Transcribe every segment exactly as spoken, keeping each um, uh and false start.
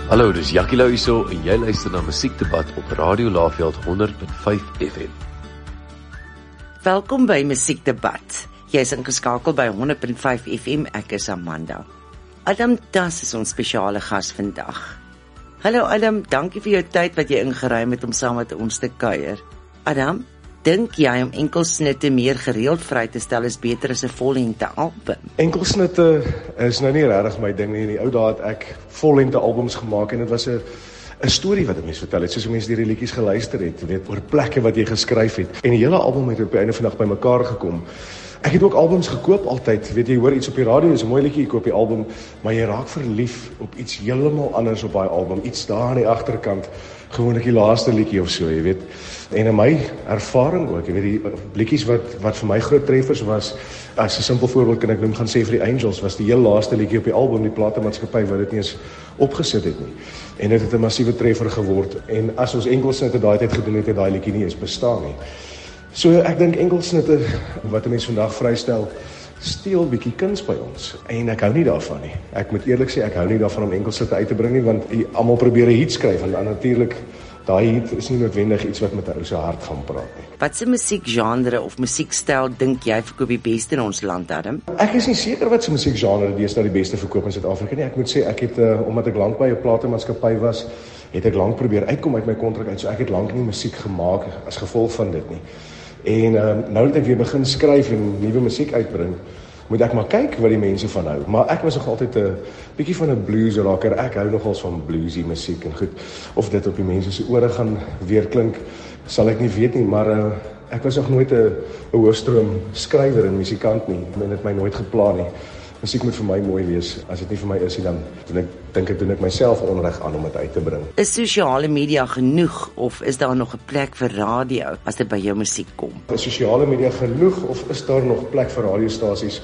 Hallo, dis Jackie Lou hierso en jy luister na Musiekdebat op Radio Laagveld honderd punt vyf F M. Welkom by Musiekdebat. Jy is ingeskakel by honderd punt vyf F M, ek is Amanda. Adam Tas is ons spesiale gas vandag. Hallo Adam, dankie vir jou tyd wat jy ingeruim het om saam met ons te kuier. Adam, dink jy om enkelsnitte meer gereeld vry te stel is beter as 'n vollengte album? Enkelsnitte is nou nie regtig my ding nie. In die ou dae het ek vollengte albums gemaak en dit was 'n 'n storie wat 'n mens vertel het, soos mense die liedjies geluister het, weet, oor plekke wat jy geskryf het. En die hele album het op die einde van die dag bymekaar gekom. Ek het ook albums gekoop altyd, weet jy, hoor iets op die radio, is 'n mooi liedjie, jy koop die album, maar jy raak verlief op iets heeltemal anders op daai album, iets daar aan die agterkant, gewoonlik die laaste liedjie of so, jy weet. En in my ervaring ook, jy weet, die liedjies wat wat vir my groot treffers was, as 'n simpel voorbeeld kan ek noem, gaan sê vir die Angels, was die heel laaste liedjie op die album, die platemaatskappy wat dit nie eens opgesit het nie. En dit het 'n massiewe treffer geword. En as ons enkelsnitte daai tyd gedoen het, het daai liedjie nie eens bestaan nie. So ek dink enkelsnitte wat 'n mens vandag vrystel, steel bietjie kuns by ons. En ek hou nie daarvan nie. Ek moet eerlik sê, ek hou nie daarvan om enkelsnitte uit te bring nie, want almal probeer 'n hit skryf en dan natuurlik daai hit is nie noodwendig iets wat met 'n ou se hart gaan praat nie. Wat se musiekgenre of musiekstyl dink jy verkoop die beste in ons land, Adam? Ek is nie seker wat se musiekgenre deesdae die beste verkoop in Suid-Afrika nie. Ek moet sê ek het uh, omdat ek lank by 'n platemaatskappy was, het ek lank probeer uitkom uit my kontrak uit. So ek het lank nie musiek gemaak as gevolg van dit nie. En uh, nou dat ek weer begin skryf en nuwe musiek uitbring, moet ek maar kyk wat die mense van hou. Maar ek was nog altyd 'n bietjie van 'n blues rocker. Ek hou nogals van bluesy musiek en goed. Of dit op die mense se ore gaan weer klink, sal ek nie weet nie, maar uh, ek was nog nooit 'n 'n hoofstroom skrywer en musikant nie. Men het my nooit geplan nie. Musiek moet vir my mooi wees. As dit nie vir my is nie, dan doen ek dink ek doen ek myself onreg aan om dit uit te bring. Is sosiale media genoeg of is daar nog 'n plek vir radio as dit by jou musiek kom? Is sosiale media genoeg of is daar nog plek vir radiostasies?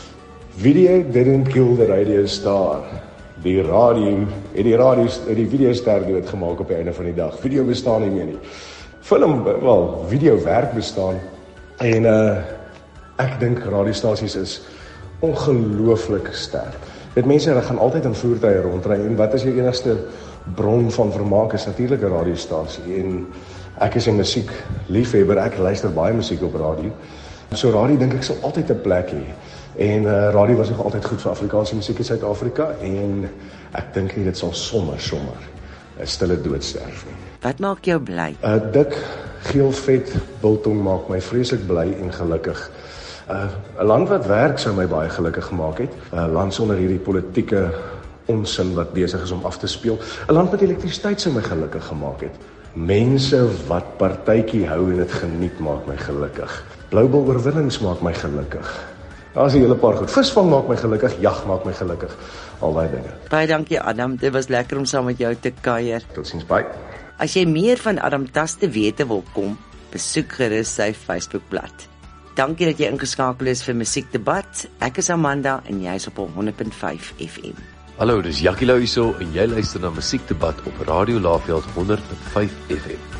Video didn't kill the radio star. Die radio, en die radio, die videoster het gemaak op die einde van die dag. Video bestaan nie meer nie. Film, wel, video werk bestaan. En uh, ek dink radiostasies is ongelooflik sterk. Dit mense, hulle gaan altyd in voertuie rondry en wat is jou enigste bron van vermaak is natuurlik 'n radiostasie. En ek is 'n musiekliefhebber, ek luister baie musiek op radio. So radio dink ek sal altyd 'n plek hê. En uh, radio was nog altyd goed vir Afrikaanse musiek in Suid-Afrika en ek dink nie dit sal sommer sommer 'n stille dood sterf nie. Wat maak jou bly? 'n uh, Dik geel vet biltong maak my vreeslik bly en gelukkig. 'n uh, land wat werk sou my baie gelukkig gemaak het. 'n uh, land sonder hierdie politieke onsin wat besig is om af te speel. 'n land met elektrisiteit sou my gelukkig gemaak het. Mense wat partytjie hou en dit geniet maak my gelukkig. Bloubal oorwinnings maak my gelukkig. Daar's 'n hele paar goed. Visvang maak my gelukkig, jag maak my gelukkig. Al daai dinge. Baie dankie Adam, dit was lekker om saam met jou te kuier. Totsiens, bye. As jy meer van Adam Tas te wete wil kom, besoek gerus sy Facebookblad. Dankie dat jy ingeskakel is vir Musiekdebat. Ek is Amanda en jy is op honderd punt vyf F M. Hallo, dis Jackie Lou hierso en jy luister na Musiekdebat op Radio Laagveld honderd punt vyf F M.